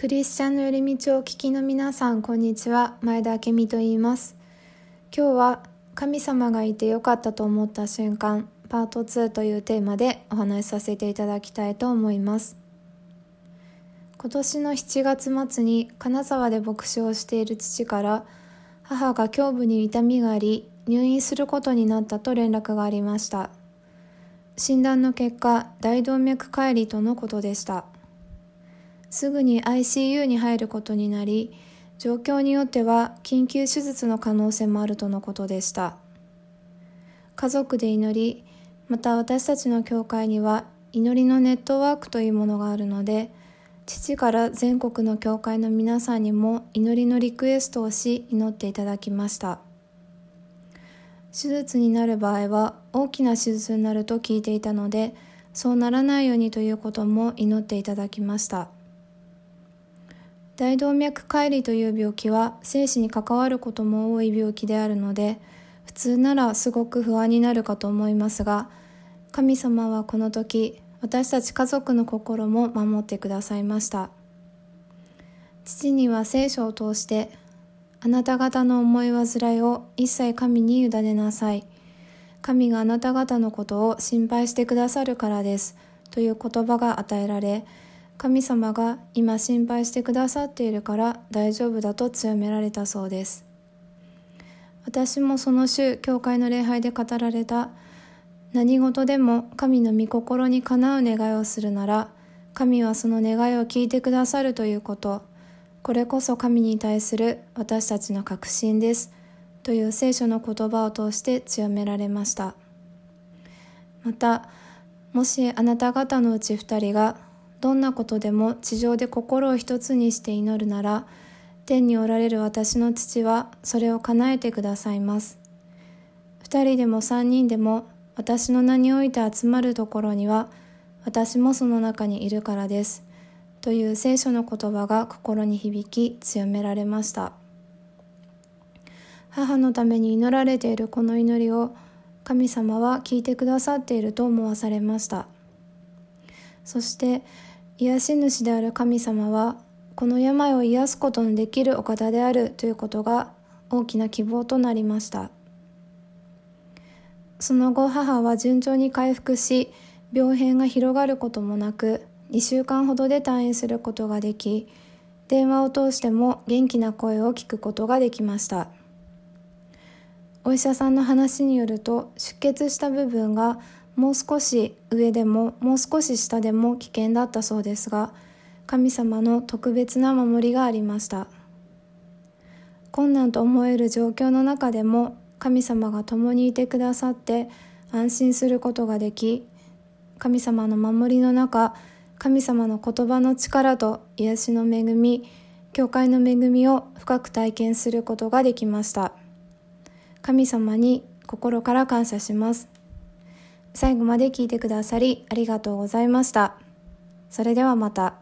クリスチャンの寄り道をお聞きの皆さん、こんにちは。前田明美と言います。今日は神様がいてよかったと思った瞬間パート2というテーマでお話しさせていただきたいと思います。今年の7月末に金沢で牧師をしている父から、母が胸部に痛みがあり入院することになったと連絡がありました。診断の結果、大動脈解離とのことでした。すぐに ICU に入ることになり、状況によっては緊急手術の可能性もあるとのことでした。家族で祈り、また私たちの教会には祈りのネットワークというものがあるので、父から全国の教会の皆さんにも祈りのリクエストをし、祈っていただきました。手術になる場合は大きな手術になると聞いていたので、そうならないようにということも祈っていただきました。大動脈解離という病気は生死に関わることも多い病気であるので、普通ならすごく不安になるかと思いますが、神様はこの時、私たち家族の心も守ってくださいました。父には聖書を通して、あなた方の思い煩いを一切神に委ねなさい。神があなた方のことを心配してくださるからです。という言葉が与えられ、神様が今心配してくださっているから大丈夫だと強められたそうです。私もその週、教会の礼拝で語られた、何事でも神の御心にかなう願いをするなら、神はその願いを聞いてくださるということ、これこそ神に対する私たちの確信です。という聖書の言葉を通して強められました。また、もしあなた方のうち2人が、どんなことでも地上で心を一つにして祈るなら、天におられる私の父はそれを叶えてくださいます。2人でも3人でも私の名において集まるところには、私もその中にいるからです。という聖書の言葉が心に響き強められました。母のために祈られているこの祈りを神様は聞いてくださっていると思わされました。そして癒し主である神様はこの病を癒すことのできるお方であるということが大きな希望となりました。その後、母は順調に回復し、病変が広がることもなく2週間ほどで退院することができ、電話を通しても元気な声を聞くことができました。お医者さんの話によると、出血した部分がもう少し上でももう少し下でも危険だったそうですが、神様の特別な守りがありました。困難と思える状況の中でも神様が共にいてくださって安心することができ、神様の守りの中、神様の言葉の力と癒しの恵み、教会の恵みを深く体験することができました。神様に心から感謝します。最後まで聞いてくださりありがとうございました。それではまた。